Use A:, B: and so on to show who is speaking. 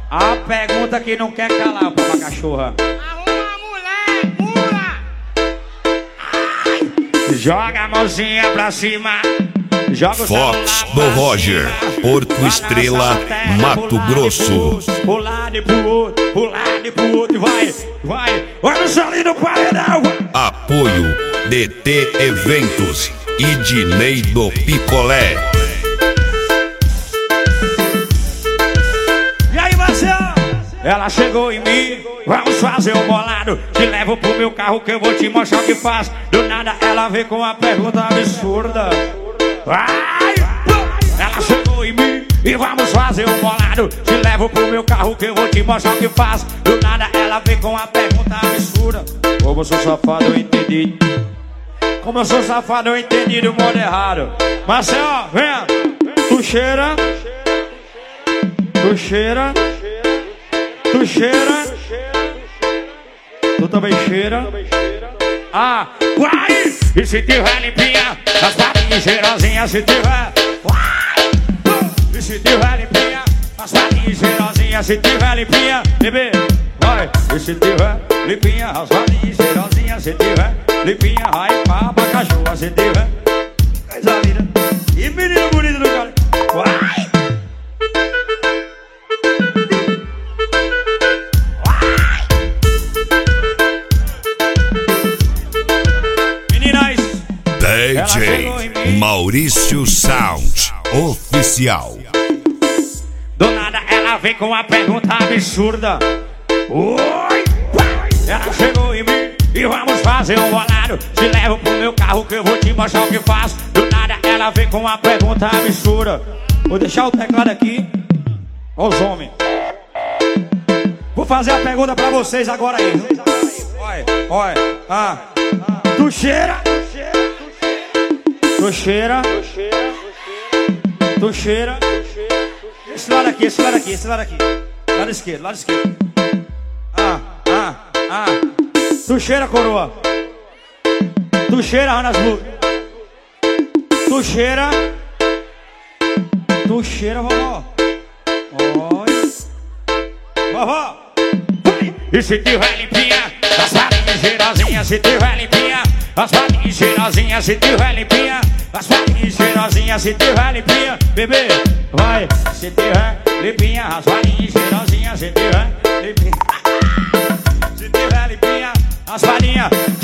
A: A pergunta que não quer calar pra cachorra.
B: Arruma a mulher, pula!
A: Joga a mãozinha pra cima. Joga o
C: Fox do Roger, Porto Estrela, Mato Grosso.
A: Pro lado e pro outro, vai. Olha o solinho do paredão.
C: Apoio DT Eventos e Dinei do Picolé.
A: E aí, Marcelo? Ela chegou em mim, vamos fazer um bolado. Te levo pro meu carro que eu vou te mostrar o que faz. Do nada ela veio com uma pergunta absurda. Ai, ela chegou em mim e vamos fazer um bolado. Te levo pro meu carro que eu vou te mostrar o que faz. Do nada ela veio com uma pergunta absurda. Como eu sou safado eu entendi. Como eu sou safado eu entendi do modo errado. Marcelo, vem. Tu cheira. Tu cheira. Tu cheira. Tu também cheira. Ah, vai! E se tiver limpinha, as patinhas cheirosinhas se tiver. Vai! E se tiver limpinha, as patinhas cheirosinhas se tiver limpinha. Bebê, vai! E se tiver limpinha, as patinhas cheirosinhas se tiver limpinha. Vai pra cachorra se tiver. Coisa linda. E menino bonito do cara. Vai!
C: DJ Maurício Sound Oficial.
A: Do nada ela vem com uma pergunta absurda. Oi! Ela chegou em mim e vamos fazer um bolado. Te levo pro meu carro que eu vou te mostrar o que faço. Do nada ela vem com uma pergunta absurda. Vou deixar o teclado aqui. Ó os homens. Vou fazer a pergunta pra vocês agora aí. Olha. Tu cheira? Tu cheira? Tu cheira? Esse lado aqui. Lado esquerdo. Tu cheira, coroa? Tu cheira, Ranasbu? Tu cheira? Tu cheira, vovó? Olha. Vovó! E se tiver limpinha, as patinhas cheirosinhas se tiver limpinha. As patinhas cheirosinhas se tiver limpinha. As patinhas cheirosinhas se tiver limpinha. Bebê, vai, se tiver limpinha. As patinhas cheirosinhas se tiver limpinha. Se tiver limpinha, as patinhas